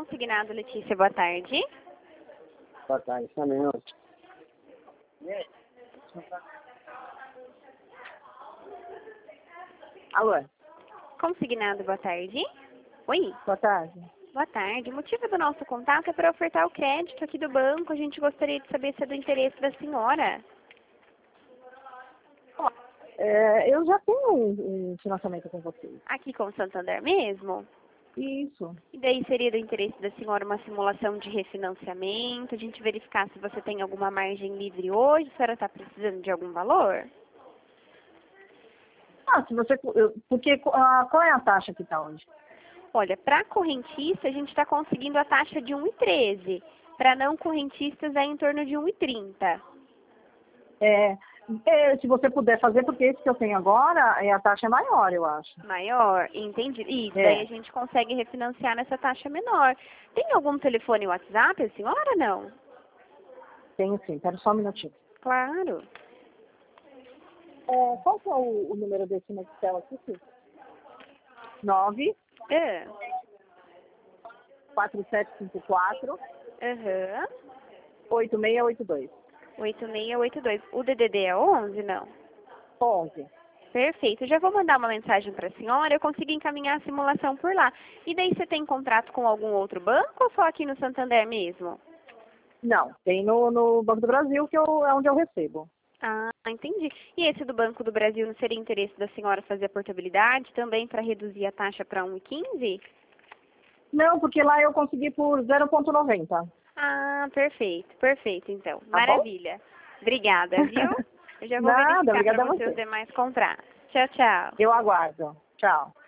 Consignado, Letícia, boa tarde. Boa tarde, também. Alô? Consignado, boa tarde. Oi, Boa tarde. boa tarde. O motivo do nosso contato é para ofertar o crédito aqui do banco. A gente gostaria de saber se é do interesse da senhora. Eu já tenho um financiamento com vocês. Aqui com o Santander mesmo? Isso. E daí seria do interesse da senhora uma simulação de refinanciamento, a gente verificar se você tem alguma margem livre hoje, se a senhora está precisando de algum valor? Se você... Porque qual é a taxa que está hoje? Olha, para correntista a gente está conseguindo a taxa de 1,13. Para não correntistas é em torno de 1,30. Se você puder fazer, porque esse que eu tenho agora, a taxa é maior, eu acho. Maior? Entendi. Isso, É. daí a gente consegue refinanciar nessa taxa menor. Tem algum telefone WhatsApp, a senhora, não? Tenho sim, espera só um minutinho. Claro. Qual que é o número desse Nextel aqui, sim? 9 É. 4754 Aham. 8682. 8682. O DDD é 11, não? 11. Perfeito. Já vou mandar uma mensagem para a senhora. Eu consigo encaminhar a simulação por lá. E daí você tem contrato com algum outro banco ou só aqui no Santander mesmo? Não, tem no Banco do Brasil, que é onde eu recebo. Ah, entendi. E esse do Banco do Brasil não seria interesse da senhora fazer a portabilidade também para reduzir a taxa para 1,15? Não, porque lá eu consegui por 0,90. Ah, perfeito. Perfeito, então. Tá bom? Maravilha. Obrigada, viu? Eu já vou Nada, verificar obrigada para a você você. os demais contratos. Tchau, tchau. Eu aguardo. Tchau.